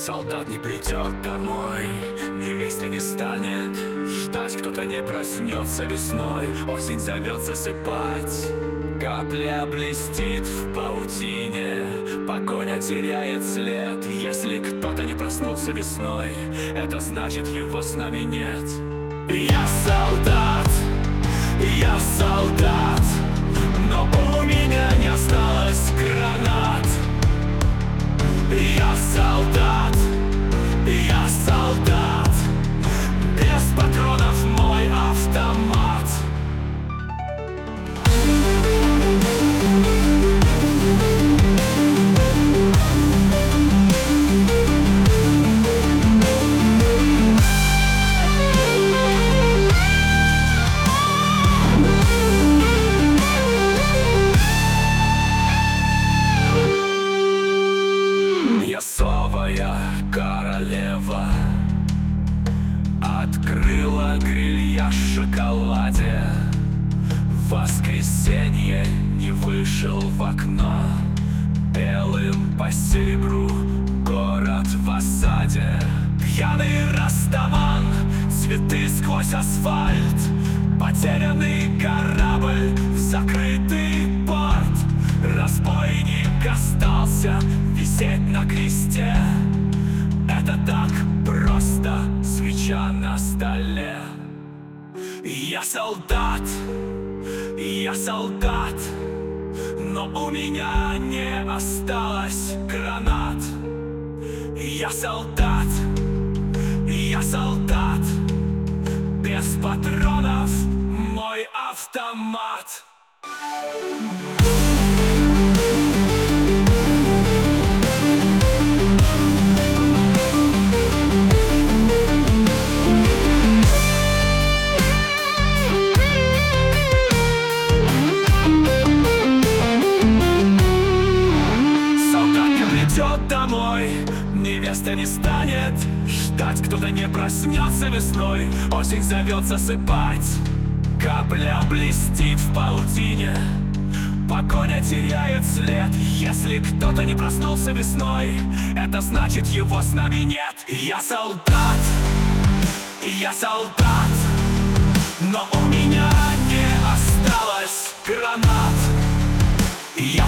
Солдат не придет домой, невесты не станет ждать, кто-то не проснется весной. Осень зовет засыпать, капля блестит в паутине, погоня теряет след. Если кто-то не проснулся весной, это значит, его с нами нет. Я солдат, я солдат, но у меня не осталось гранат. Я солдат, я солдат, без патронов мой автомат. Я совая королева, открыла грильяж в шоколаде. В воскресенье не вышел в окно, белым по серебру город в осаде. Пьяный растаман, цветы сквозь асфальт, потерянный корабль в закрытый порт. Разбойник остался висеть на кресте. Это так просто, свеча на столе. Я солдат, но у меня не осталось гранат. Я солдат, без патронов мой автомат. Домой невеста не станет ждать, кто-то не проснется весной. Осень зовет засыпать, капля блестит в паутине, погоня теряет след. Если кто-то не проснулся весной, это значит, его с нами нет. Я солдат, но у меня не осталось гранат. Я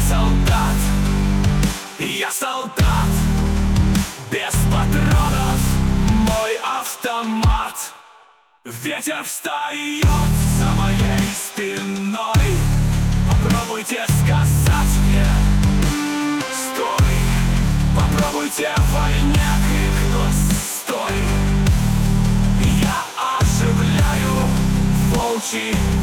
солдат, без патронов мой автомат. Ветер встает за моей спиной. Попробуйте сказать мне стой, попробуйте в войне крикнуть стой. Я оживляю волчий